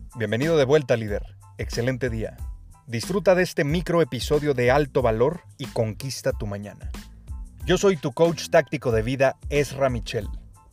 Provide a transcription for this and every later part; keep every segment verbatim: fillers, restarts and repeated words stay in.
Bienvenido de vuelta, líder. Excelente día. Disfruta de este micro episodio de alto valor y conquista tu mañana. Yo soy tu coach táctico de vida, Ezra Michel.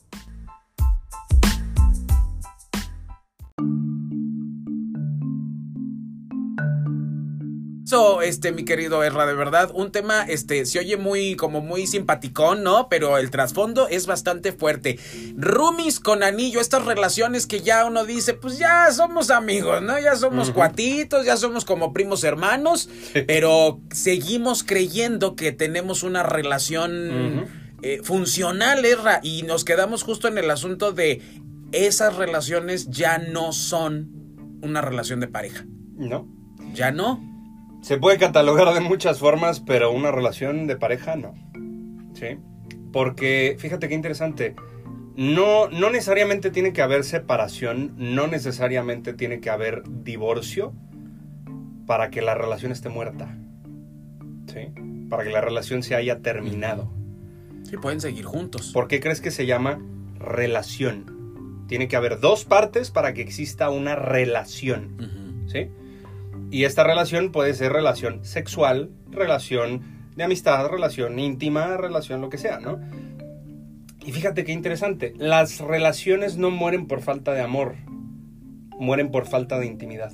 So, este, mi querido Ezra, de verdad, un tema, este, se oye muy, como muy simpaticón, ¿no? Pero el trasfondo es bastante fuerte. Roomies con anillo, estas relaciones que ya uno dice, pues ya somos amigos, ¿no? Ya somos uh-huh. cuatitos, ya somos como primos hermanos, sí. Pero seguimos creyendo que tenemos una relación uh-huh. eh, funcional, Ezra, y nos quedamos justo en el asunto de esas relaciones ya no son una relación de pareja. No. Ya no. Se puede catalogar de muchas formas, pero una relación de pareja no. ¿Sí? Porque, fíjate qué interesante, no, no necesariamente tiene que haber separación, no necesariamente tiene que haber divorcio para que la relación esté muerta. ¿Sí? Para que la relación se haya terminado. Sí, pueden seguir juntos. ¿Por qué crees que se llama relación? Tiene que haber dos partes para que exista una relación. Uh-huh. ¿Sí? Y esta relación puede ser relación sexual, relación de amistad, relación íntima, relación lo que sea, ¿no? Y fíjate qué interesante, las relaciones no mueren por falta de amor, mueren por falta de intimidad.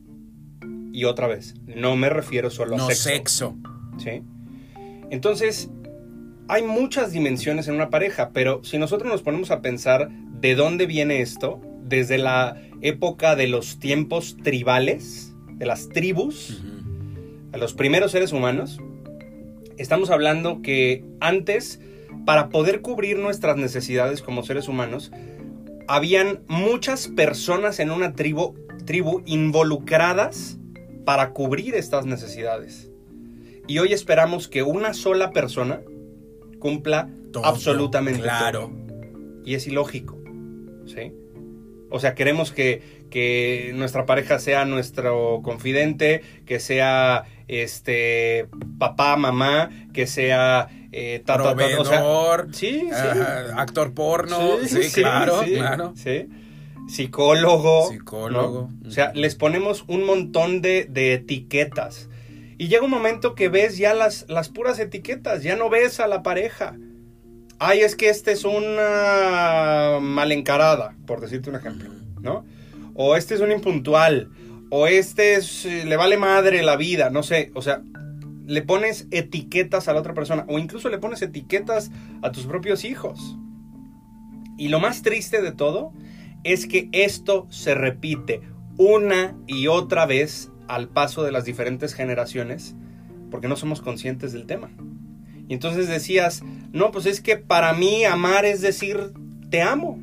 Y otra vez, no me refiero solo a no sexo. sexo. ¿Sí? Entonces, hay muchas dimensiones en una pareja, pero si nosotros nos ponemos a pensar de dónde viene esto, desde la época de los tiempos tribales, de las tribus, uh-huh. a los primeros seres humanos, estamos hablando que antes, para poder cubrir nuestras necesidades como seres humanos, habían muchas personas en una tribu, tribu involucradas para cubrir estas necesidades. Y hoy esperamos que una sola persona cumpla todo, absolutamente claro. todo. Y es ilógico, ¿sí? O sea, queremos que, que nuestra pareja sea nuestro confidente, que sea este papá, mamá, que sea eh, tata, proveedor, tata, o sea, sí, sí. Uh, actor porno, sí, sí, sí claro, sí, claro. Sí. Psicólogo. Psicólogo. ¿no? O sea, les ponemos un montón de, de etiquetas. Y llega un momento que ves ya las, las puras etiquetas, ya no ves a la pareja. Ay, es que este es una mal encarada, por decirte un ejemplo, ¿no? O este es un impuntual, o este es, le vale madre la vida, no sé. O sea, le pones etiquetas a la otra persona, o incluso le pones etiquetas a tus propios hijos. Y lo más triste de todo es que esto se repite una y otra vez al paso de las diferentes generaciones, porque no somos conscientes del tema. Y entonces decías, no, pues es que para mí amar es decir te amo.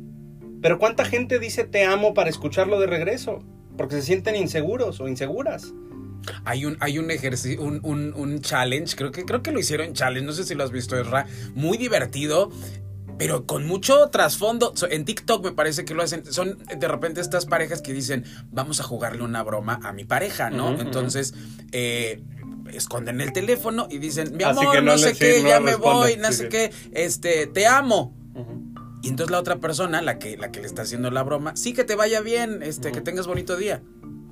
Pero ¿cuánta gente dice te amo para escucharlo de regreso? Porque se sienten inseguros o inseguras. Hay un, hay un ejercicio, un, un, un challenge, creo que, creo que lo hicieron challenge, no sé si lo has visto, Ezra, muy divertido, pero con mucho trasfondo. En TikTok me parece que lo hacen. Son de repente estas parejas que dicen, vamos a jugarle una broma a mi pareja, ¿no? Uh-huh, Entonces, eh... esconden el teléfono y dicen, mi amor, no, no sé qué, sí, no ya me voy, no sí, sé sí. qué, este, te amo. Uh-huh. Y entonces la otra persona, la que, la que le está haciendo la broma, sí, que te vaya bien, este, uh-huh. que tengas bonito día.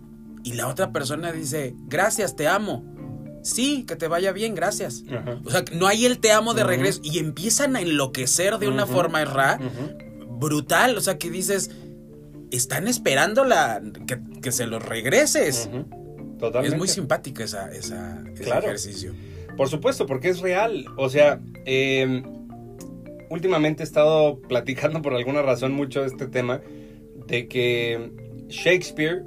Y la otra persona dice, gracias, te amo. Sí, que te vaya bien, gracias. Uh-huh. O sea, no hay el te amo de uh-huh. regreso. Y empiezan a enloquecer de uh-huh. una forma errada, uh-huh. brutal. O sea, que dices, están esperando la, que, que se los regreses. Uh-huh. Totalmente. Es muy simpática esa, esa, ese claro. ejercicio. Por supuesto, porque es real. O sea, eh, últimamente he estado platicando por alguna razón mucho de este tema, de que Shakespeare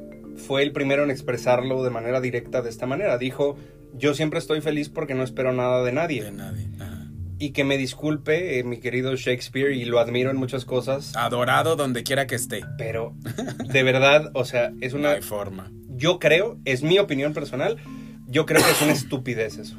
fue el primero en expresarlo de manera directa de esta manera. Dijo, yo siempre estoy feliz porque no espero nada de nadie. De nadie. Ajá. Y que me disculpe, eh, mi querido Shakespeare, y lo admiro en muchas cosas. Adorado donde quiera que esté. Pero, de verdad, o sea, es una... No hay forma. Yo creo, es mi opinión personal, yo creo que es una estupidez eso.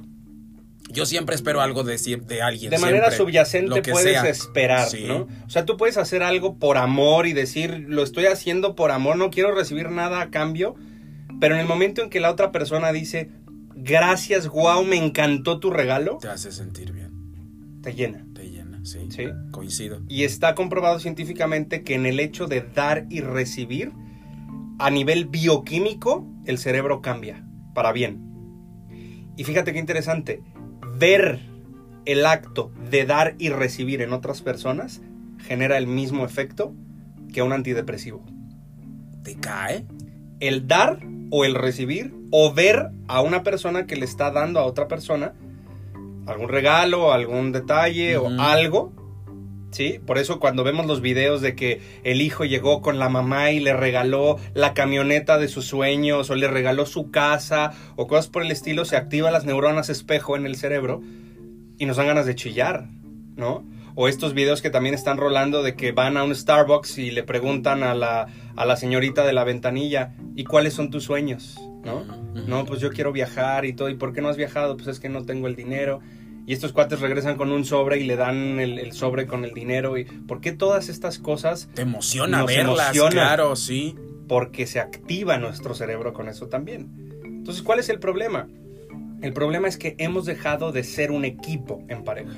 Yo siempre espero algo de, de alguien. De manera siempre, subyacente puedes sea. esperar, sí. ¿no? O sea, tú puedes hacer algo por amor y decir, lo estoy haciendo por amor, no quiero recibir nada a cambio. Pero en el momento en que la otra persona dice, gracias, wow, me encantó tu regalo. Te hace sentir bien. Te llena. Te llena, sí. Sí. Coincido. Y está comprobado científicamente que en el hecho de dar y recibir, a nivel bioquímico, el cerebro cambia para bien. Y fíjate qué interesante, ver el acto de dar y recibir en otras personas genera el mismo efecto que un antidepresivo. ¿Te cae? El dar o el recibir o ver a una persona que le está dando a otra persona algún regalo, algún detalle uh-huh. o algo, ¿sí? Por eso cuando vemos los videos de que el hijo llegó con la mamá y le regaló la camioneta de sus sueños o le regaló su casa o cosas por el estilo, se activan las neuronas espejo en el cerebro y nos dan ganas de chillar, ¿no? O estos videos que también están rolando de que van a un Starbucks y le preguntan a la, a la señorita de la ventanilla, ¿y cuáles son tus sueños? ¿No? Uh-huh. No, pues yo quiero viajar y todo. ¿Y por qué no has viajado? Pues es que no tengo el dinero. Y estos cuates regresan con un sobre y le dan el, el sobre con el dinero. ¿Y por qué todas estas cosas te emociona verlas? Emocionan? Claro, sí. Porque se activa nuestro cerebro con eso también. Entonces, ¿cuál es el problema? El problema es que hemos dejado de ser un equipo en pareja.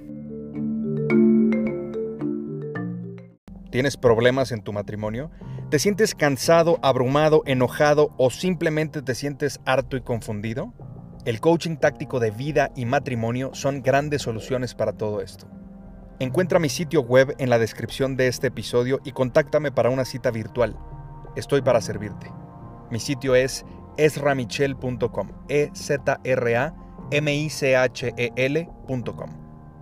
¿Tienes problemas en tu matrimonio? ¿Te sientes cansado, abrumado, enojado o simplemente te sientes harto y confundido? El coaching táctico de vida y matrimonio son grandes soluciones para todo esto. Encuentra mi sitio web en la descripción de este episodio y contáctame para una cita virtual. Estoy para servirte. Mi sitio es ezra michel punto com, E Z R A M I C H E L punto com.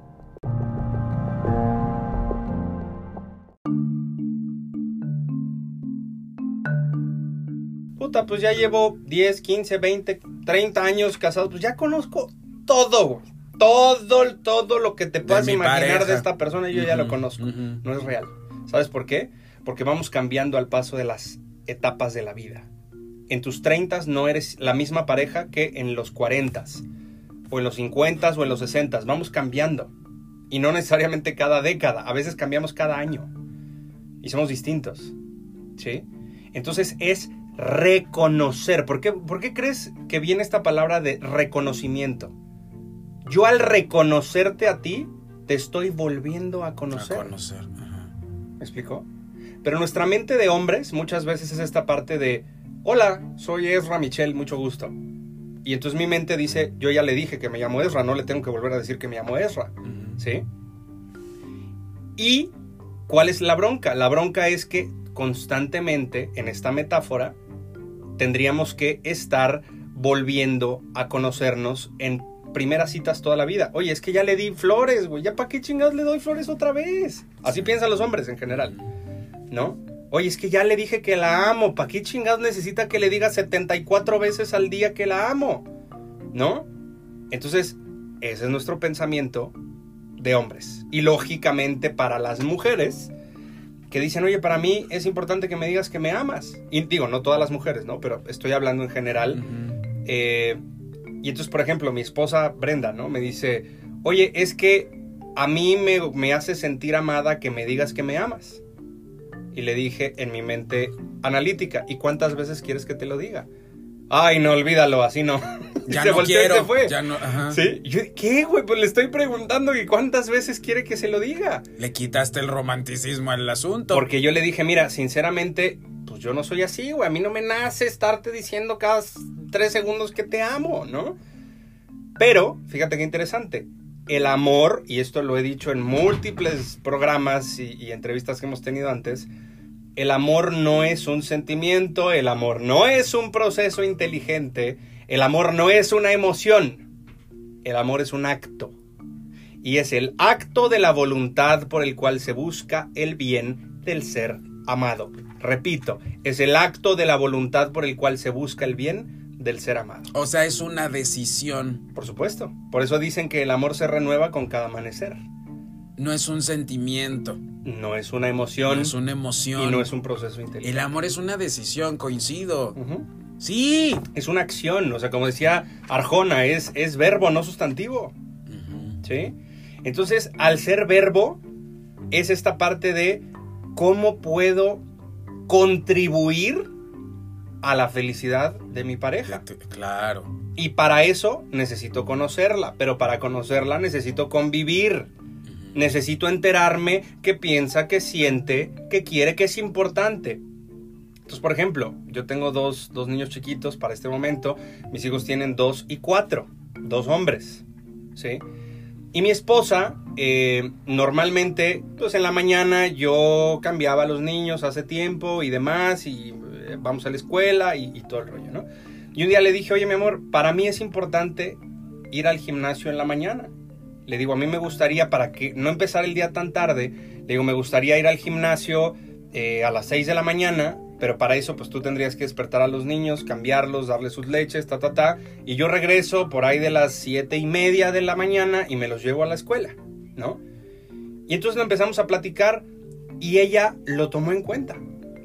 Puta, pues ya llevo diez, quince, veinte, treinta años casado, pues ya conozco todo, güey. Todo, todo lo que te puedas imaginar pareja. De esta persona, yo uh-huh, ya lo conozco. Uh-huh. No es real. ¿Sabes por qué? Porque vamos cambiando al paso de las etapas de la vida. En tus treintas no eres la misma pareja que en los cuarentas, o en los cincuentas, o en los sesentas. Vamos cambiando. Y no necesariamente cada década. A veces cambiamos cada año. Y somos distintos. ¿Sí? Entonces es reconocer. ¿Por qué, ¿Por qué crees que viene esta palabra de reconocimiento? Yo al reconocerte a ti, te estoy volviendo a conocer. A conocer. Ajá. ¿Me explicó? Pero nuestra mente de hombres muchas veces es esta parte de, hola, soy Ezra Michel, mucho gusto. Y entonces mi mente dice, yo ya le dije que me llamo Ezra, no le tengo que volver a decir que me llamo Ezra. Uh-huh. ¿Sí? ¿Y cuál es la bronca? La bronca es que constantemente en esta metáfora tendríamos que estar volviendo a conocernos en primeras citas toda la vida. Oye, es que ya le di flores, güey, ¿ya para qué chingados le doy flores otra vez? Así piensan los hombres en general, ¿no? Oye, es que ya le dije que la amo, ¿para qué chingados necesita que le diga setenta y cuatro veces al día que la amo? ¿No? Entonces, ese es nuestro pensamiento de hombres. Y lógicamente para las mujeres que dicen, oye, para mí es importante que me digas que me amas. Y digo, no todas las mujeres, ¿no? Pero estoy hablando en general. Uh-huh. Eh, y entonces, por ejemplo, mi esposa Brenda, ¿no? Me dice, oye, es que a mí me, me hace sentir amada que me digas que me amas. Y le dije en mi mente analítica, ¿y cuántas veces quieres que te lo diga? Ay, no, olvídalo, así no. Ya se no volteó quiero. Y se fue. Ya no, ajá. ¿Sí? Yo, ¿qué, güey? Pues le estoy preguntando y cuántas veces quiere que se lo diga. Le quitaste el romanticismo al asunto. Porque yo le dije, mira, sinceramente, pues yo no soy así, güey. A mí no me nace estarte diciendo cada tres segundos que te amo, ¿no? Pero, fíjate qué interesante. El amor, y esto lo he dicho en múltiples programas y, y entrevistas que hemos tenido antes, el amor no es un sentimiento, el amor no es un proceso inteligente, el amor no es una emoción, el amor es un acto. Y es el acto de la voluntad por el cual se busca el bien del ser amado. Repito, es el acto de la voluntad por el cual se busca el bien del ser amado. O sea, es una decisión. Por supuesto. Por eso dicen que el amor se renueva con cada amanecer. No es un sentimiento. No es una emoción. No es una emoción. Y no es un proceso inteligente. El amor es una decisión, coincido. Uh-huh. Sí. Es una acción. O sea, como decía Arjona, es, es verbo, no sustantivo. Uh-huh. ¿Sí? Entonces, al ser verbo, es esta parte de cómo puedo contribuir a la felicidad de mi pareja. Claro. Y para eso necesito conocerla, pero para conocerla necesito convivir. Uh-huh. Necesito enterarme qué piensa, qué siente, qué quiere, qué es importante. Entonces, por ejemplo, yo tengo dos, dos niños chiquitos para este momento. Mis hijos tienen dos y cuatro. Dos hombres, ¿sí? Y mi esposa, eh, normalmente, pues en la mañana yo cambiaba a los niños hace tiempo y demás. Y eh, vamos a la escuela y, y todo el rollo, ¿no? Y un día le dije, oye, mi amor, para mí es importante ir al gimnasio en la mañana. Le digo, a mí me gustaría, para que no empezar el día tan tarde, le digo, me gustaría ir al gimnasio eh, a las seis de la mañana, pero para eso pues tú tendrías que despertar a los niños, cambiarlos, darles sus leches, ta, ta, ta, y yo regreso por ahí de las siete y media de la mañana y me los llevo a la escuela, ¿no? Y entonces empezamos a platicar y ella lo tomó en cuenta.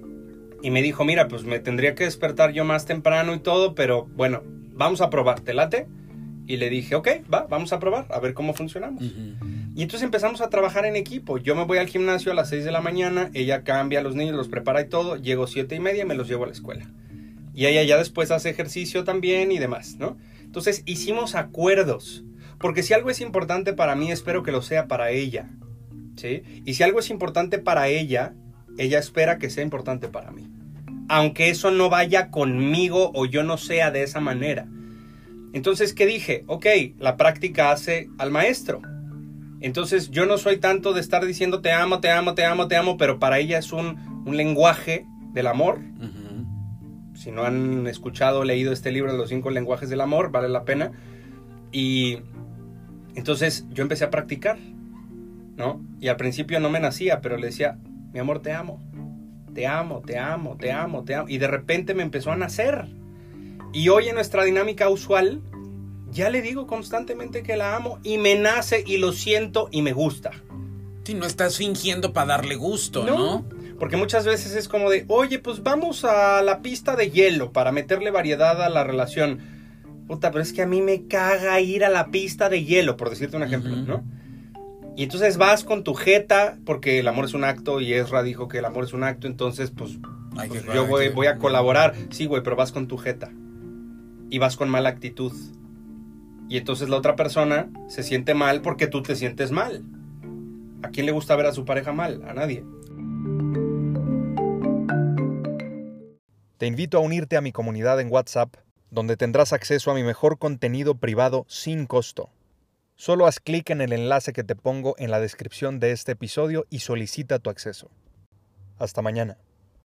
Y me dijo, mira, pues me tendría que despertar yo más temprano y todo, pero bueno, vamos a probar, ¿te late? Y le dije, ok, va, vamos a probar, a ver cómo funcionamos. Uh-huh. Y entonces empezamos a trabajar en equipo. Yo me voy al gimnasio a las seis de la mañana, ella cambia a los niños, los prepara y todo, llego siete y media y me los llevo a la escuela. Y ella ya después hace ejercicio también y demás, ¿no? Entonces hicimos acuerdos, porque si algo es importante para mí, espero que lo sea para ella, ¿sí? Y si algo es importante para ella, ella espera que sea importante para mí. Aunque eso no vaya conmigo o yo no sea de esa manera. Entonces, ¿qué dije? Ok, la práctica hace al maestro. Entonces, yo no soy tanto de estar diciendo te amo, te amo, te amo, te amo, pero para ella es un, un lenguaje del amor. Uh-huh. Si no han escuchado o leído este libro de los cinco lenguajes del amor, vale la pena. Y entonces yo empecé a practicar, ¿no? Y al principio no me nacía, pero le decía, mi amor, te amo. Te amo, te amo, te amo, te amo. Y de repente me empezó a nacer. Y hoy en nuestra dinámica usual, ya le digo constantemente que la amo y me nace y lo siento y me gusta. Sí, no estás fingiendo para darle gusto, ¿no? ¿no? Porque muchas veces es como de, oye, pues vamos a la pista de hielo para meterle variedad a la relación. Puta, pero es que a mí me caga ir a la pista de hielo, por decirte un ejemplo, uh-huh. ¿no? Y entonces vas con tu jeta, porque el amor es un acto y Ezra dijo que el amor es un acto, entonces pues, Ay, pues qué yo voy, qué voy a colaborar. Sí, güey, pero vas con tu jeta. Y vas con mala actitud. Y entonces la otra persona se siente mal porque tú te sientes mal. ¿A quién le gusta ver a su pareja mal? A nadie. Te invito a unirte a mi comunidad en WhatsApp, donde tendrás acceso a mi mejor contenido privado sin costo. Solo haz clic en el enlace que te pongo en la descripción de este episodio y solicita tu acceso. Hasta mañana.